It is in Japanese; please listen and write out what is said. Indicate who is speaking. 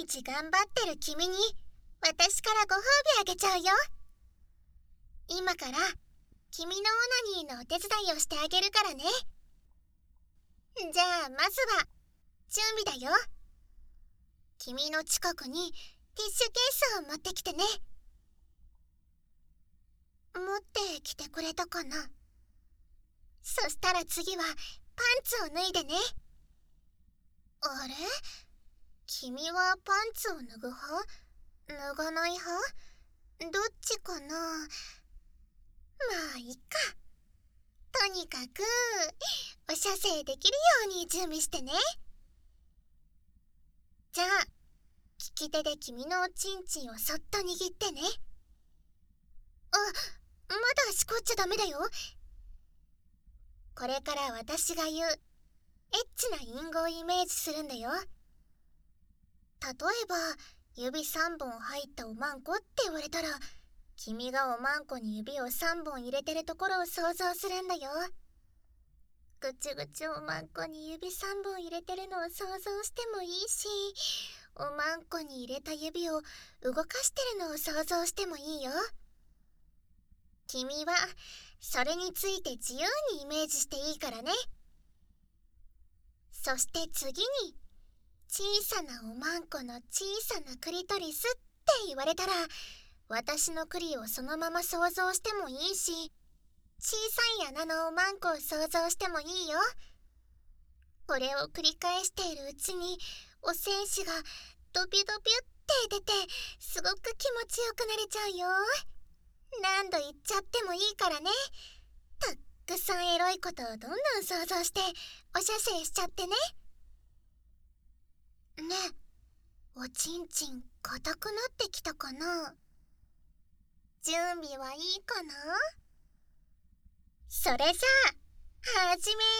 Speaker 1: 日頑張ってる君に私からご褒美あげちゃうよ。今から君のオナニーのお手伝いをしてあげるからね。じゃあまずは準備だよ。君の近くにティッシュケースを持ってきてね。持ってきてくれたかな。そしたら次はパンツを脱いでね。あれ？君はパンツを脱ぐ派？脱がない派？どっちかな。まあいいか。とにかくお射精できるように準備してね。じゃあ利き手で君のおちんちんをそっと握ってね。あ、まだしこっちゃダメだよ。これから私が言うエッチな隠語をイメージするんだよ。例えば指3本入ったおまんこって言われたら、君がおまんこに指を3本入れてるところを想像するんだよ。ぐちぐちおまんこに指3本入れてるのを想像してもいいし、おまんこに入れた指を動かしてるのを想像してもいいよ。君はそれについて自由にイメージしていいからね。そして次に、小さなおまんこの小さなクリトリスって言われたら、私のクリをそのまま想像してもいいし、小さい穴のおまんこを想像してもいいよ。これを繰り返しているうちに、お精子がドビュドビュって出て、すごく気持ちよくなれちゃうよ。何度言っちゃってもいいからね。たくさんエロいことをどんどん想像してお射精しちゃってね。ねえ、おちんちん硬くなってきたかな。準備はいいかな。それじゃあ始め